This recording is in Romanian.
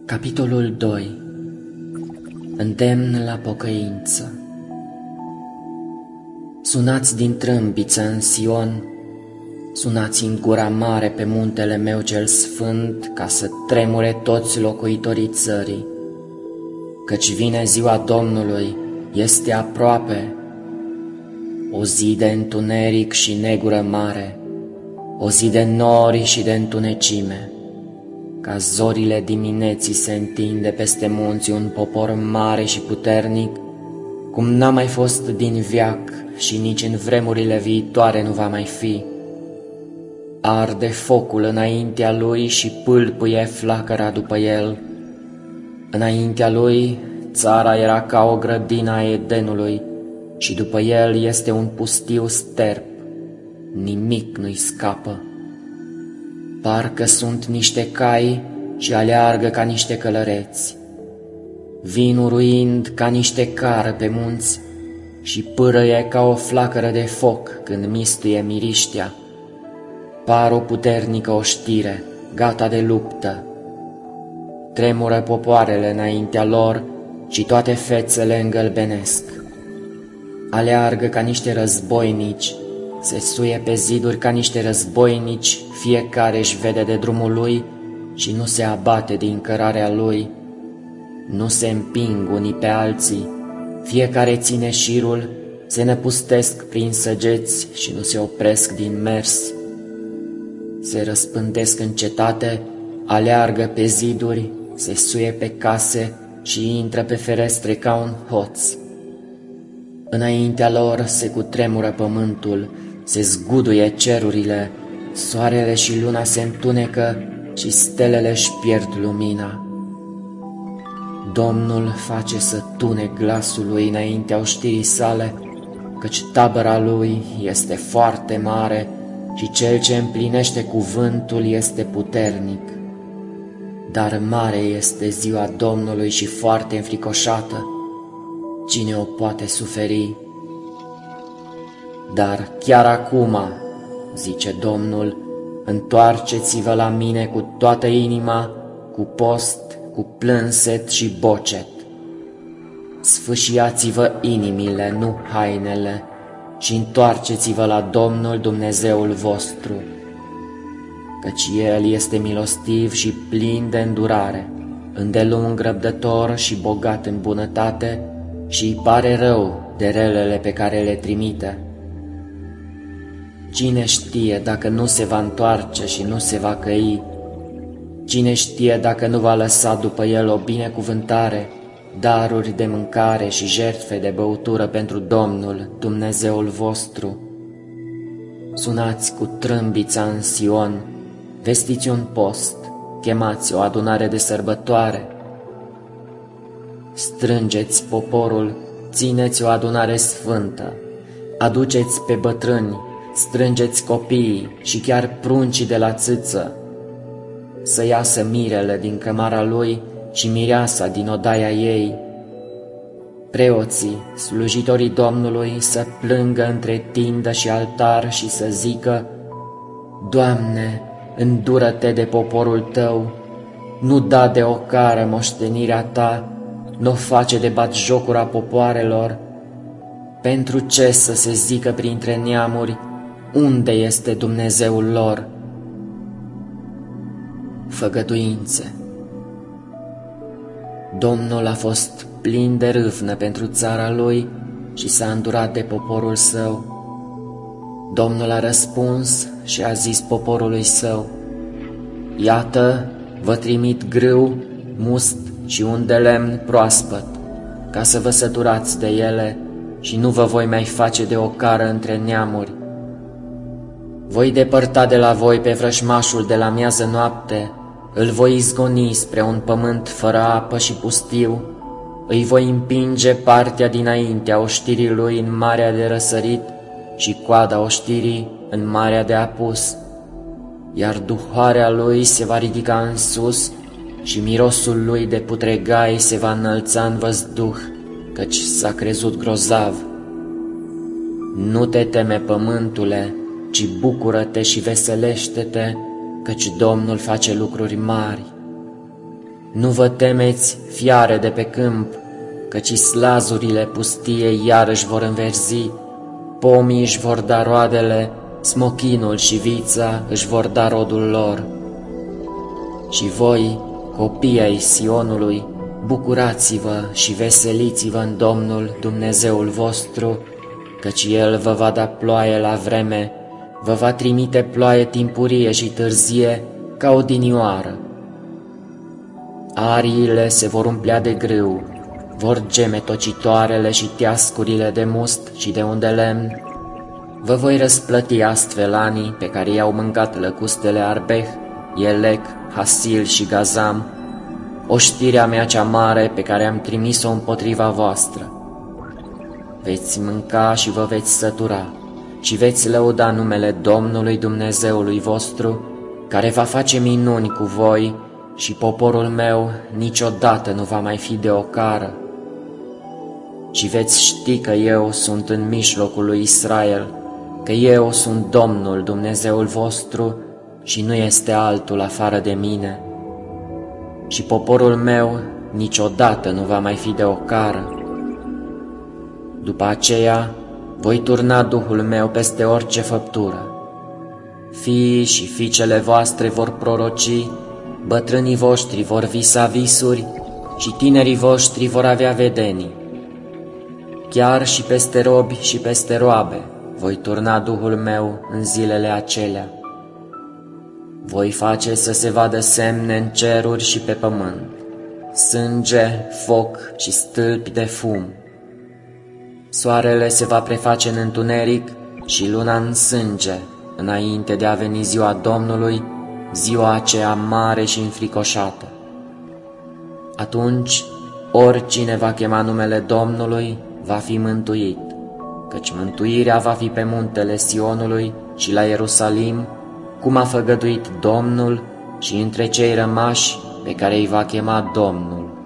Capitolul 2. Îndemn la pocăință. Sunați din trâmbiță în Sion, sunați în gura mare pe muntele meu cel sfânt, ca să tremure toți locuitorii țării. Căci vine ziua Domnului, este aproape, o zi de întuneric și negură mare, o zi de nori și de întunecime. Ca zorile dimineții se întinde peste munți un popor mare și puternic, cum n-a mai fost din veac și nici în vremurile viitoare nu va mai fi. Arde focul înaintea lui și pâlpâie flacăra după el. Înaintea lui țara era ca o grădină a Edenului și după el este un pustiu sterp, nimic nu-i scapă. Parcă sunt niște cai și aleargă ca niște călăreți. Vin uruind ca niște cară pe munți și pârăie ca o flacără de foc când mistuie miriștea. Par o puternică oștire, gata de luptă. Tremură popoarele înaintea lor și toate fețele îngălbenesc. Aleargă ca niște războinici, se suie pe ziduri ca niște războinici, fiecare își vede de drumul lui și nu se abate din cărarea lui. Nu se împing unii pe alții, fiecare ține șirul, se năpustesc prin săgeți și nu se opresc din mers. Se răspândesc în cetate, aleargă pe ziduri, se suie pe case și intră pe ferestre ca un hoț. Înaintea lor se cutremură pământul, se zguduie cerurile, soarele și luna se întunecă și stelele își pierd lumina. Domnul face să tune glasul lui înaintea oștirii sale, căci tabăra lui este foarte mare și cel ce împlinește cuvântul este puternic. Dar mare este ziua Domnului și foarte înfricoșată, cine o poate suferi? Dar chiar acum, zice Domnul, întoarceți-vă la mine cu toată inima, cu post, cu plânset și bocet. Sfâșiați-vă inimile, nu hainele, și întoarceți-vă la Domnul Dumnezeul vostru, căci El este milostiv și plin de îndurare, îndelung răbdător și bogat în bunătate, și îi pare rău de relele pe care le trimite. Cine știe dacă nu se va întoarce și nu se va căi? Cine știe dacă nu va lăsa după el o binecuvântare, daruri de mâncare și jertfe de băutură pentru Domnul, Dumnezeul vostru? Sunați cu trâmbița în Sion, vestiți un post, chemați o adunare de sărbătoare. Strângeți poporul, țineți o adunare sfântă, aduceți pe bătrâni, strângeți copiii și chiar pruncii de la țâță. Să iasă mirele din cămara lui și mireasa din odaia ei. Preoții, slujitorii Domnului, să plângă între tindă și altar și să zică: Doamne, îndură-te de poporul Tău, nu da de ocară moștenirea Ta, nu face de batjocura popoarelor. Pentru ce să se zică printre neamuri, unde este Dumnezeul lor? Făgăduințe. Domnul a fost plin de râvnă pentru țara lui și s-a îndurat de poporul său. Domnul a răspuns și a zis poporului său: Iată, vă trimit grâu, must și un de lemn proaspăt, ca să vă săturați de ele și nu vă voi mai face de ocară între neamuri. Voi depărta de la voi pe vrăjmașul de la miază noapte, îl voi izgoni spre un pământ fără apă și pustiu, îi voi împinge partea dinaintea oștirii lui în marea de răsărit și coada oștirii în marea de apus, iar duhoarea lui se va ridica în sus și mirosul lui de putregai se va înălța în văzduh, căci s-a crezut grozav. Nu te teme, pământule, ci bucură-te și veselește-te, căci Domnul face lucruri mari. Nu vă temeți, fiare de pe câmp, căci slazurile pustiei iarăși vor înverzi, pomii își vor da roadele, smochinul și vița își vor da rodul lor. Și voi, copii ai Sionului, bucurați-vă și veseliți-vă în Domnul Dumnezeul vostru, căci El vă va da ploaie la vreme, vă va trimite ploaie timpurie și târzie ca odinioară. Ariile se vor umplea de grâu, vor geme tocitoarele și teascurile de must și de un de lemn. Vă voi răsplăti astfel anii pe care i-au mâncat lăcustele Arbeh, Elec, Hasil și Gazam, oștirea mea cea mare pe care am trimis-o împotriva voastră. Veți mânca și vă veți sătura și veți lăuda numele Domnului Dumnezeului vostru, care va face minuni cu voi, și poporul meu niciodată nu va mai fi de ocară. Și veți ști că eu sunt în mijlocul lui Israel, că eu sunt Domnul Dumnezeul vostru și nu este altul afară de mine. Și poporul meu niciodată nu va mai fi de ocară. După aceea voi turna Duhul meu peste orice făptură. Fiii și fiicele voastre vor proroci, bătrânii voștri vor visa visuri și tinerii voștri vor avea vedenii. Chiar și peste robi și peste roabe voi turna Duhul meu în zilele acelea. Voi face să se vadă semne în ceruri și pe pământ, sânge, foc și stâlpi de fum. Soarele se va preface în întuneric și luna în sânge, înainte de a veni ziua Domnului, ziua aceea mare și înfricoșată. Atunci, oricine va chema numele Domnului va fi mântuit, căci mântuirea va fi pe muntele Sionului și la Ierusalim, cum a făgăduit Domnul și între cei rămași pe care îi va chema Domnul.